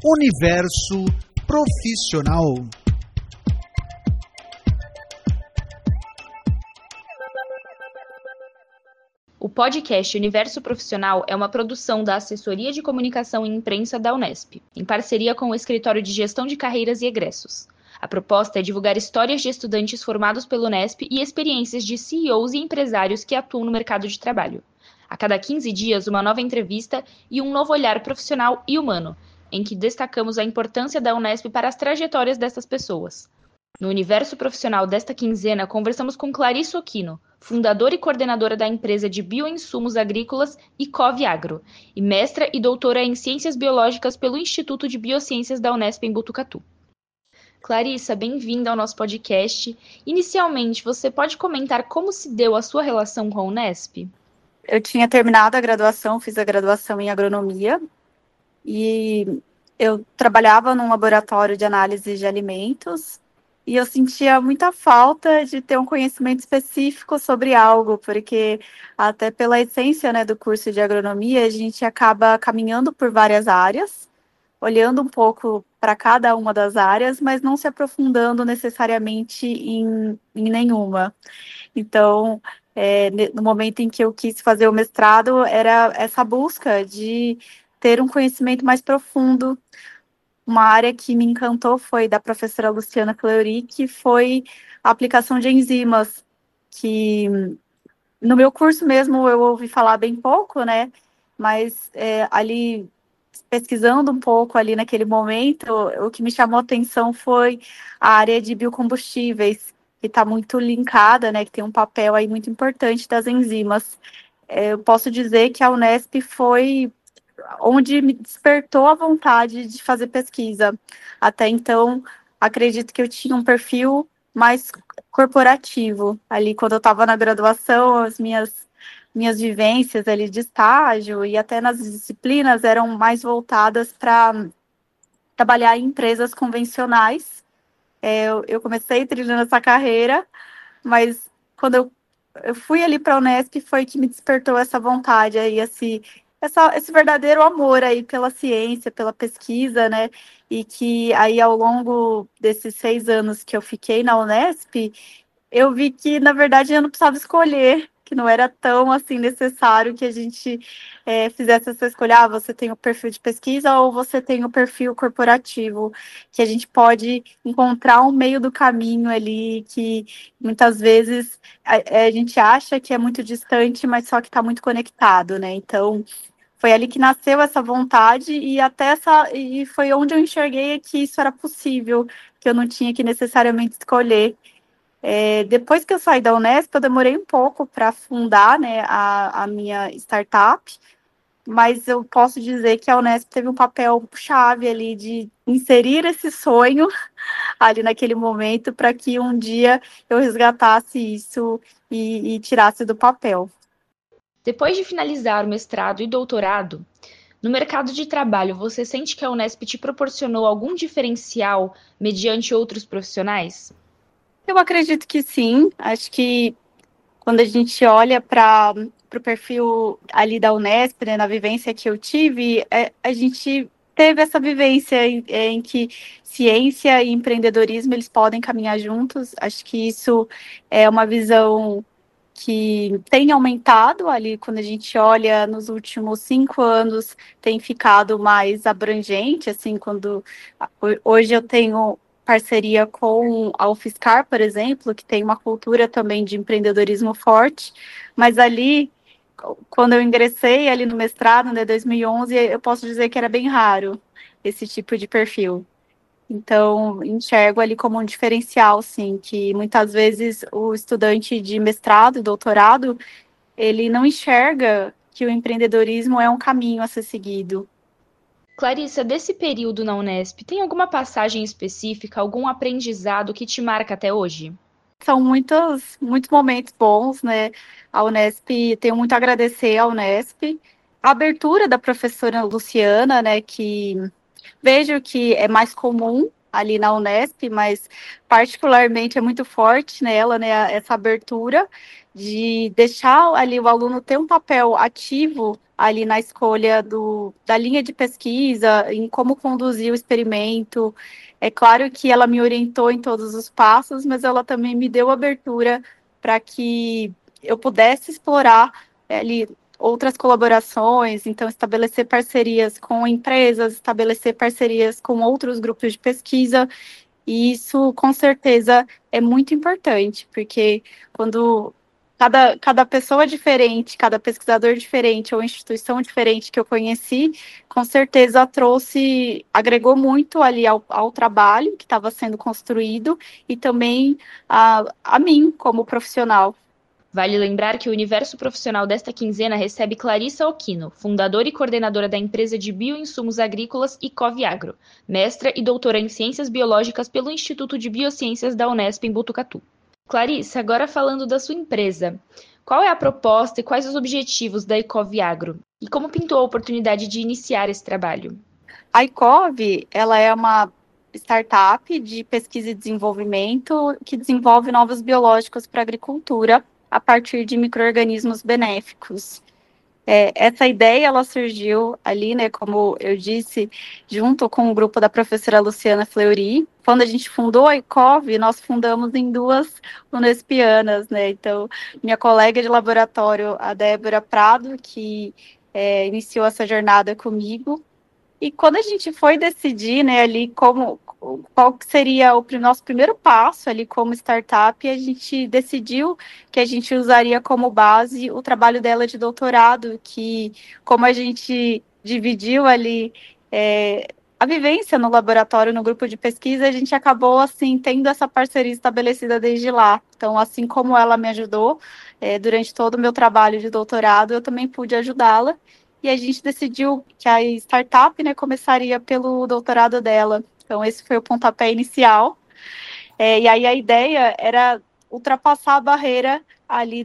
Universo Profissional. O podcast Universo Profissional é uma produção da Assessoria de Comunicação e Imprensa da Unesp, em parceria com o Escritório de Gestão de Carreiras e Egressos. A proposta é divulgar histórias de estudantes formados pela Unesp e experiências de CEOs e empresários que atuam no mercado de trabalho. A cada 15 dias, uma nova entrevista e um novo olhar profissional e humano, em que destacamos a importância da Unesp para as trajetórias dessas pessoas. No Universo Profissional desta quinzena, conversamos com Clarice Occhino, fundadora e coordenadora da empresa de bioinsumos agrícolas Icov Agro, e mestra e doutora em Ciências Biológicas pelo Instituto de Biociências da Unesp em Botucatu. Clarissa, bem-vinda ao nosso podcast. Inicialmente, você pode comentar como se deu a sua relação com a Unesp? Eu tinha terminado a graduação, fiz a graduação em agronomia e eu trabalhava num laboratório de análise de alimentos e eu sentia muita falta de ter um conhecimento específico sobre algo, porque até pela essência, né, do curso de agronomia, a gente acaba caminhando por várias áreas, olhando um pouco para cada uma das áreas, mas não se aprofundando necessariamente em nenhuma. Então, no momento em que eu quis fazer o mestrado, era essa busca de ter um conhecimento mais profundo. Uma área que me encantou foi da professora Luciana Fleury, que foi a aplicação de enzimas, que no meu curso mesmo eu ouvi falar bem pouco, né? Mas ali, pesquisando um pouco ali naquele momento, o que me chamou a atenção foi a área de biocombustíveis, que está muito linkada, né, que tem um papel aí muito importante das enzimas. Eu posso dizer que a Unesp foi onde me despertou a vontade de fazer pesquisa. Até então, acredito que eu tinha um perfil mais corporativo. Ali, quando eu estava na graduação, as minhas vivências ali de estágio e até nas disciplinas eram mais voltadas para trabalhar em empresas convencionais. Eu comecei trilhando essa carreira, mas quando eu fui ali para a Unesp foi que me despertou essa vontade aí, esse verdadeiro amor aí pela ciência, pela pesquisa, né? E que aí ao longo desses 6 anos que eu fiquei na Unesp, eu vi que, na verdade, eu não precisava escolher, que não era tão, assim, necessário que a gente fizesse essa escolha. Ah, você tem o perfil de pesquisa ou você tem o perfil corporativo, que a gente pode encontrar um meio do caminho ali, que muitas vezes a gente acha que é muito distante, mas só que está muito conectado, né? Então, foi ali que nasceu essa vontade e foi onde eu enxerguei que isso era possível, que eu não tinha que necessariamente escolher. Depois que eu saí da Unesp, eu demorei um pouco para fundar, né, a minha startup, mas eu posso dizer que a Unesp teve um papel chave ali de inserir esse sonho ali naquele momento para que um dia eu resgatasse isso e tirasse do papel. Depois de finalizar o mestrado e doutorado, no mercado de trabalho, você sente que a Unesp te proporcionou algum diferencial mediante outros profissionais? Eu acredito que sim. Acho que quando a gente olha para o perfil ali da Unesp, né, na vivência que eu tive, a gente teve essa vivência em que ciência e empreendedorismo eles podem caminhar juntos. Acho que isso é uma visão que tem aumentado ali quando a gente olha nos últimos 5 anos, tem ficado mais abrangente, assim, quando hoje eu tenho parceria com a UFSCar, por exemplo, que tem uma cultura também de empreendedorismo forte, mas ali, quando eu ingressei ali no mestrado, né, 2011, eu posso dizer que era bem raro esse tipo de perfil. Então, enxergo ali como um diferencial, sim, que muitas vezes o estudante de mestrado e doutorado, ele não enxerga que o empreendedorismo é um caminho a ser seguido. Clarissa, desse período na Unesp, tem alguma passagem específica, algum aprendizado que te marca até hoje? São muitos momentos bons, né? A Unesp, tenho muito a agradecer à Unesp. A abertura da professora Luciana, né, que vejo que é mais comum ali na Unesp, mas particularmente é muito forte nela, né, essa abertura de deixar ali o aluno ter um papel ativo ali na escolha da linha de pesquisa, em como conduzir o experimento. É claro que ela me orientou em todos os passos, mas ela também me deu abertura para que eu pudesse explorar ali outras colaborações, então estabelecer parcerias com empresas, estabelecer parcerias com outros grupos de pesquisa, e isso com certeza é muito importante, porque quando cada pessoa diferente, cada pesquisador diferente ou instituição diferente que eu conheci, com certeza agregou muito ali ao trabalho que estava sendo construído e também a mim como profissional. Vale lembrar que o universo profissional desta quinzena recebe Clarissa Occhino, fundadora e coordenadora da empresa de bioinsumos agrícolas Icov Agro, mestra e doutora em Ciências Biológicas pelo Instituto de Biociências da Unesp em Botucatu. Clarissa, agora falando da sua empresa, qual é a proposta e quais os objetivos da Icov Agro? E como pintou a oportunidade de iniciar esse trabalho? A Icov, ela é uma startup de pesquisa e desenvolvimento que desenvolve novos biológicos para a agricultura a partir de micro-organismos benéficos. Essa ideia, ela surgiu ali, né, como eu disse, junto com o grupo da professora Luciana Fleury. Quando a gente fundou a Icov, nós fundamos em 2 unespianas, né, então minha colega de laboratório, a Débora Prado, que iniciou essa jornada comigo, e quando a gente foi decidir, né, ali qual seria o nosso primeiro passo ali como startup, a gente decidiu que a gente usaria como base o trabalho dela de doutorado, que como a gente dividiu ali a vivência no laboratório, no grupo de pesquisa, a gente acabou assim tendo essa parceria estabelecida desde lá. Então, assim como ela me ajudou durante todo o meu trabalho de doutorado, eu também pude ajudá-la. E a gente decidiu que a startup, né, começaria pelo doutorado dela. Então, esse foi o pontapé inicial. E aí a ideia era ultrapassar a barreira ali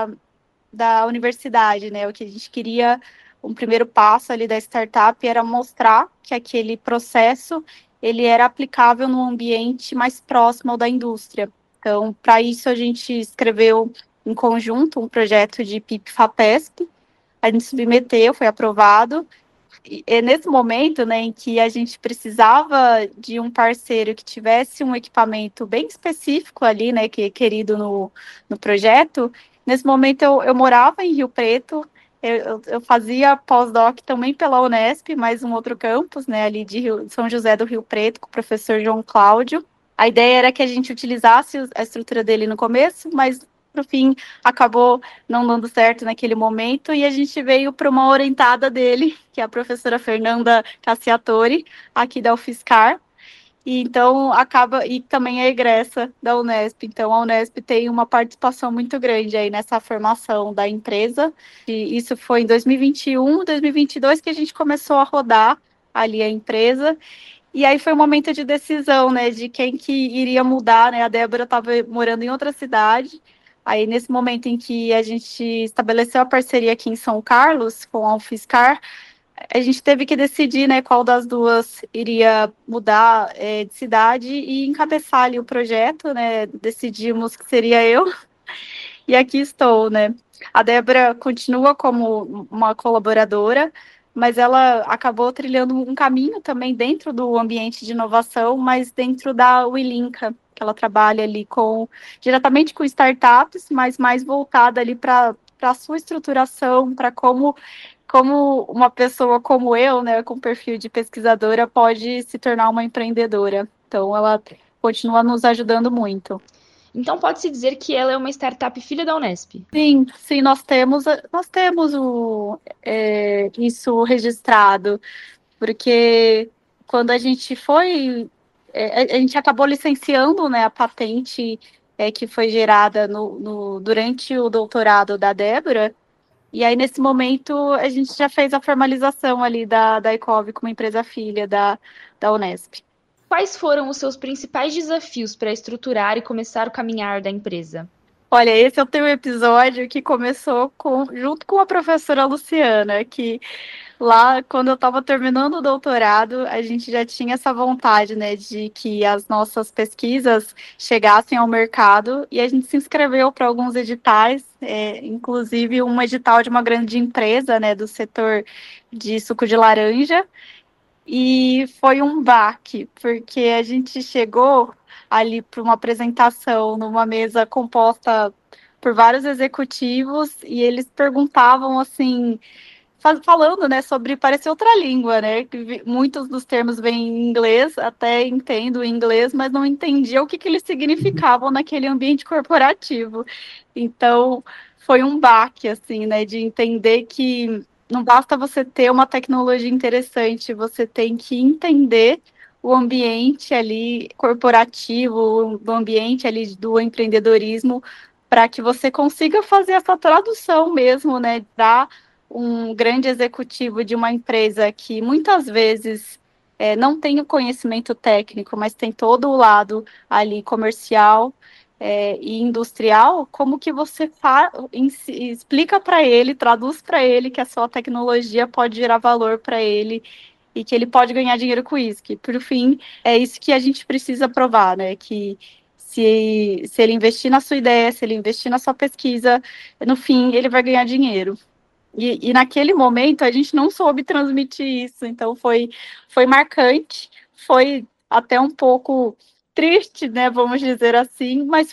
da universidade, né? O que a gente queria, um primeiro passo ali da startup era mostrar que aquele processo ele era aplicável num ambiente mais próximo ao da indústria. Então, para isso, a gente escreveu em conjunto um projeto de PIP-FAPESP, a gente submeteu, foi aprovado, e nesse momento, né, em que a gente precisava de um parceiro que tivesse um equipamento bem específico ali, né, que é querido no projeto, nesse momento eu morava em Rio Preto, eu fazia pós-doc também pela Unesp, mais um outro campus, né, ali de São José do Rio Preto, com o professor João Cláudio. A ideia era que a gente utilizasse a estrutura dele no começo, mas no fim acabou não dando certo naquele momento, e a gente veio para uma orientada dele, que é a professora Fernanda Cassiatori, aqui da UFSCar, e então e também é egressa da Unesp, então a Unesp tem uma participação muito grande aí nessa formação da empresa, e isso foi em 2021, 2022 que a gente começou a rodar ali a empresa, e aí foi um momento de decisão, né, de quem que iria mudar, né, a Débora estava morando em outra cidade. Aí, nesse momento em que a gente estabeleceu a parceria aqui em São Carlos, com a UFSCar, a gente teve que decidir, né, qual das duas iria mudar de cidade e encabeçar ali o projeto, né, decidimos que seria eu, e aqui estou, né. A Débora continua como uma colaboradora, mas ela acabou trilhando um caminho também dentro do ambiente de inovação, mas dentro da Wilinka, que ela trabalha ali diretamente com startups, mas mais voltada ali para a sua estruturação, para como uma pessoa como eu, né, com perfil de pesquisadora, pode se tornar uma empreendedora. Então, ela continua nos ajudando muito. Então pode-se dizer que ela é uma startup filha da Unesp? Sim, nós temos isso registrado, porque quando a gente a gente acabou licenciando, né, a patente que foi gerada durante o doutorado da Débora, e aí nesse momento a gente já fez a formalização ali da Icov como empresa filha da Unesp. Quais foram os seus principais desafios para estruturar e começar o caminhar da empresa? Olha, esse é o teu episódio que começou junto com a professora Luciana, que Lá, quando eu estava terminando o doutorado, a gente já tinha essa vontade, né, de que as nossas pesquisas chegassem ao mercado e a gente se inscreveu para alguns editais, inclusive um edital de uma grande empresa, né, do setor de suco de laranja, e foi um baque, porque a gente chegou ali para uma apresentação numa mesa composta por vários executivos e eles perguntavam assim falando, né, sobre parecer outra língua, né? Muitos dos termos vêm em inglês, até entendo o inglês, mas não entendia o que, que eles significavam naquele ambiente corporativo. Então, foi um baque, assim, né, de entender que não basta você ter uma tecnologia interessante, você tem que entender o ambiente ali corporativo, o ambiente ali do empreendedorismo, para que você consiga fazer essa tradução mesmo, né, da um grande executivo de uma empresa que muitas vezes não tem o conhecimento técnico, mas tem todo o lado ali comercial e industrial, como que você explica para ele, traduz para ele que a sua tecnologia pode gerar valor para ele e que ele pode ganhar dinheiro com isso, que por fim é isso que a gente precisa provar, né? Que se ele investir na sua ideia, se ele investir na sua pesquisa, no fim ele vai ganhar dinheiro. E naquele momento a gente não soube transmitir isso, então foi marcante, foi até um pouco triste, né, vamos dizer assim, mas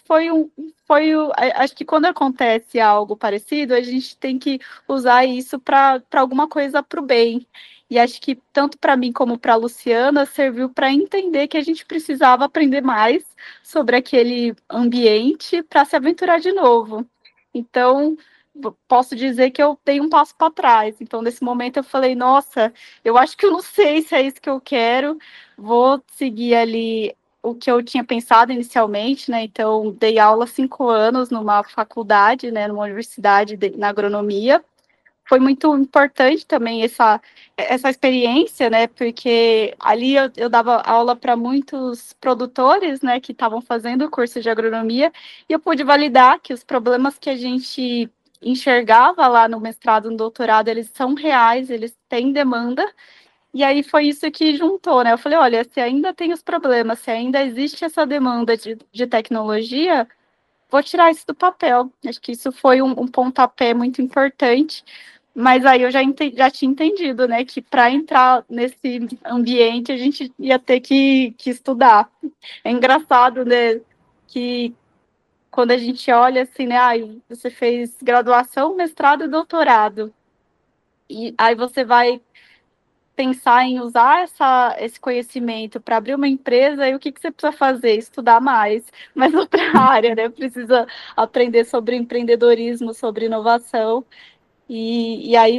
acho que quando acontece algo parecido, a gente tem que usar isso para alguma coisa para o bem. E acho que tanto para mim como para a Luciana serviu para entender que a gente precisava aprender mais sobre aquele ambiente para se aventurar de novo. Então, posso dizer que eu dei um passo para trás. Então, nesse momento, eu falei: nossa, eu acho que eu não sei se é isso que eu quero, vou seguir ali o que eu tinha pensado inicialmente, né? Então, dei aula 5 anos numa faculdade, né, numa universidade na agronomia. Foi muito importante também essa experiência, né? Porque ali eu dava aula para muitos produtores, né, que estavam fazendo o curso de agronomia, e eu pude validar que os problemas que a gente enxergava lá no mestrado, no doutorado, eles são reais, eles têm demanda. E aí foi isso que juntou, né? Eu falei, olha, se ainda tem os problemas, se ainda existe essa demanda de tecnologia, vou tirar isso do papel. Acho que isso foi um pontapé muito importante, mas aí eu já tinha entendido, né, que para entrar nesse ambiente a gente ia ter que estudar. É engraçado, né, que quando a gente olha assim, né, você fez graduação, mestrado e doutorado, e aí você vai pensar em usar esse conhecimento para abrir uma empresa, e o que você precisa fazer? Estudar mais, mas outra área, né? Precisa aprender sobre empreendedorismo, sobre inovação. E aí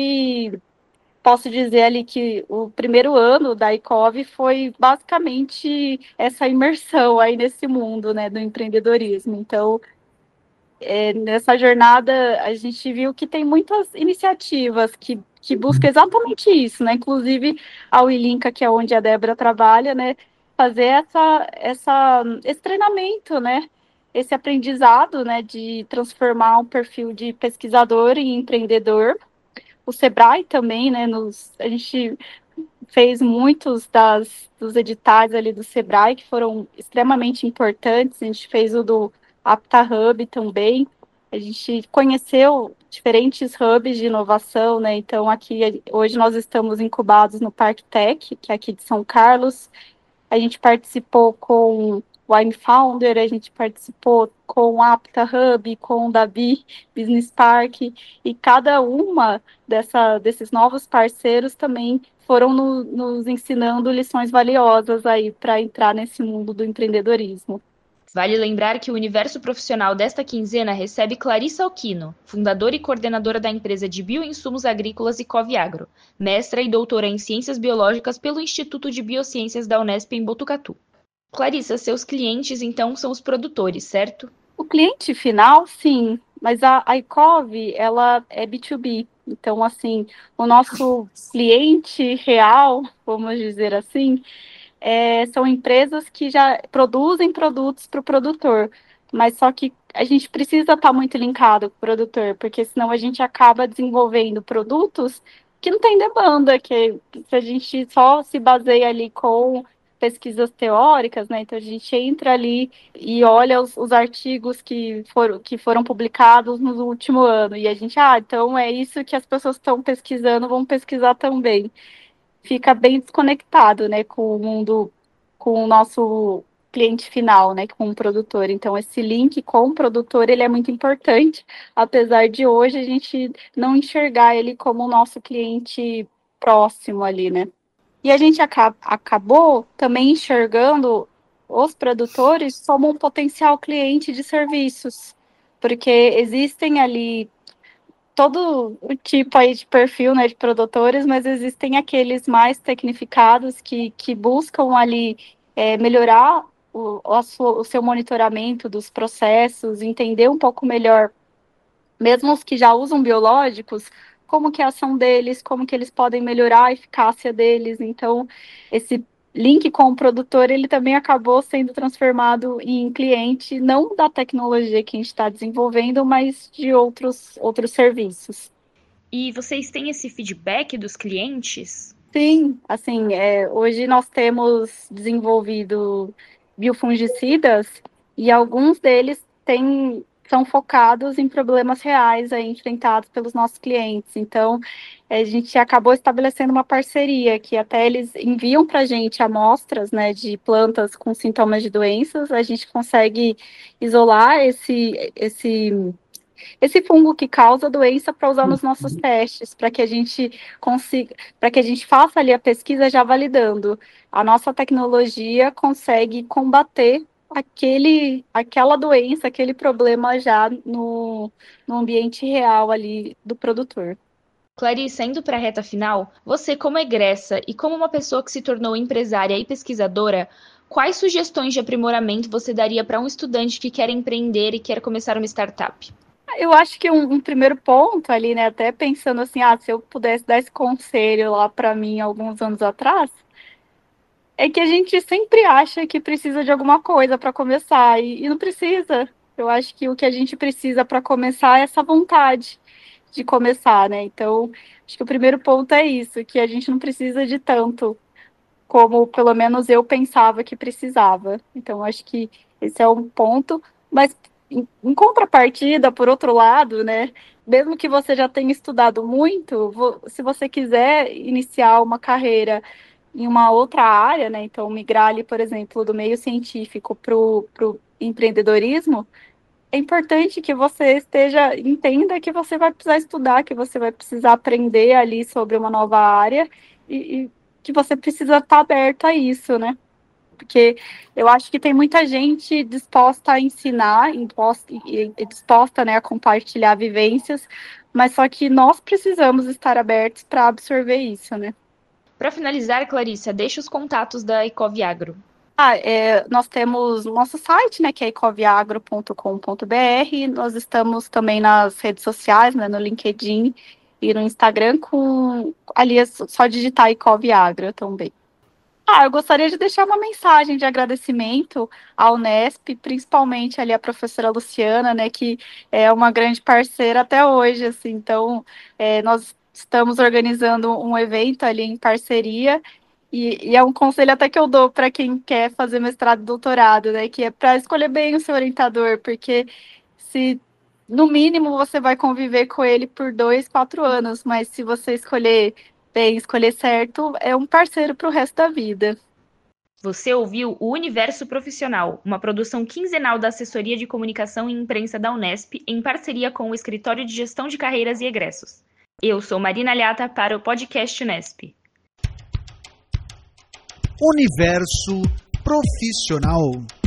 posso dizer ali que o primeiro ano da ICOV foi basicamente essa imersão aí nesse mundo, né, do empreendedorismo. Então, nessa jornada, a gente viu que tem muitas iniciativas que buscam exatamente isso, né? Inclusive a Wilinka, que é onde a Débora trabalha, né? Fazer esse treinamento, né? Esse aprendizado, né? De transformar um perfil de pesquisador em empreendedor. O Sebrae também, né? A gente fez muitos dos editais ali do Sebrae, que foram extremamente importantes. A gente fez o do Apta Hub também. A gente conheceu diferentes hubs de inovação, né? Então, aqui, hoje nós estamos incubados no Parque Tech, que é aqui de São Carlos. A gente participou com o I'm Founder, a gente participou com o Apta Hub, com o Davi Business Park, e cada uma desses novos parceiros também foram nos ensinando lições valiosas aí para entrar nesse mundo do empreendedorismo. Vale lembrar que o universo profissional desta quinzena recebe Clarissa Alquino, fundadora e coordenadora da empresa de bioinsumos agrícolas Icov Agro, mestra e doutora em Ciências Biológicas pelo Instituto de Biociências da Unesp em Botucatu. Clarissa, seus clientes então são os produtores, certo? O cliente final, sim, mas a Icov, ela é B2B. Então, assim, o nosso cliente real, vamos dizer assim, são empresas que já produzem produtos para o produtor, mas só que a gente precisa estar muito linkado com o produtor, porque senão a gente acaba desenvolvendo produtos que não tem demanda, que se a gente só se baseia ali com pesquisas teóricas, né? Então a gente entra ali e olha os artigos que foram publicados no último ano, e a gente, então é isso que as pessoas estão pesquisando, vão pesquisar também. Fica bem desconectado, né, com o mundo, com o nosso cliente final, né, com o produtor. Então, esse link com o produtor, ele é muito importante, apesar de hoje a gente não enxergar ele como o nosso cliente próximo ali, né. E a gente acabou também enxergando os produtores como um potencial cliente de serviços, porque existem ali todo o tipo aí de perfil, né, de produtores, mas existem aqueles mais tecnificados que buscam ali melhorar o seu monitoramento dos processos, entender um pouco melhor, mesmo os que já usam biológicos, como que é a ação deles, como que eles podem melhorar a eficácia deles. Então, esse link com o produtor, ele também acabou sendo transformado em cliente, não da tecnologia que a gente está desenvolvendo, mas de outros serviços. E vocês têm esse feedback dos clientes? Sim, assim, hoje nós temos desenvolvido biofungicidas e alguns deles são focados em problemas reais aí, enfrentados pelos nossos clientes. Então, a gente acabou estabelecendo uma parceria que até eles enviam para a gente amostras, né, de plantas com sintomas de doenças, a gente consegue isolar esse fungo que causa doença para usar nos nossos testes, para que a gente consiga, para que a gente faça ali a pesquisa já validando. A nossa tecnologia consegue combater aquela doença, aquele problema já no ambiente real ali do produtor. Clarissa, indo para a reta final, você, como egressa e como uma pessoa que se tornou empresária e pesquisadora, quais sugestões de aprimoramento você daria para um estudante que quer empreender e quer começar uma startup? Eu acho que um primeiro ponto ali, né, até pensando assim, se eu pudesse dar esse conselho lá para mim alguns anos atrás, é que a gente sempre acha que precisa de alguma coisa para começar e não precisa. Eu acho que o que a gente precisa para começar é essa vontade de começar, né? Então, acho que o primeiro ponto é isso, que a gente não precisa de tanto como pelo menos eu pensava que precisava. Então, acho que esse é um ponto. Mas, em contrapartida, por outro lado, né, mesmo que você já tenha estudado muito, se você quiser iniciar uma carreira em uma outra área, né, então migrar ali, por exemplo, do meio científico para o empreendedorismo, é importante que você entenda que você vai precisar estudar, que você vai precisar aprender ali sobre uma nova área e que você precisa estar aberto a isso, né? Porque eu acho que tem muita gente disposta a ensinar, disposta, né, a compartilhar vivências, mas só que nós precisamos estar abertos para absorver isso, né? Para finalizar, Clarissa, deixe os contatos da Ecoviagro. Nós temos o nosso site, né, que é ecoviagro.com.br. Nós estamos também nas redes sociais, né, no LinkedIn e no Instagram, ali é só digitar Ecoviagro também. Eu gostaria de deixar uma mensagem de agradecimento à Unesp, principalmente ali a professora Luciana, né, que é uma grande parceira até hoje, assim. Então, nós estamos organizando um evento ali em parceria e é um conselho até que eu dou para quem quer fazer mestrado e doutorado, né, que é para escolher bem o seu orientador, porque se no mínimo você vai conviver com ele por 2, 4 anos, mas se você escolher bem, escolher certo, é um parceiro para o resto da vida. Você ouviu o Universo Profissional, uma produção quinzenal da Assessoria de Comunicação e Imprensa da Unesp, em parceria com o Escritório de Gestão de Carreiras e Egressos. Eu sou Marina Alhata para o podcast Unesp. Universo Profissional.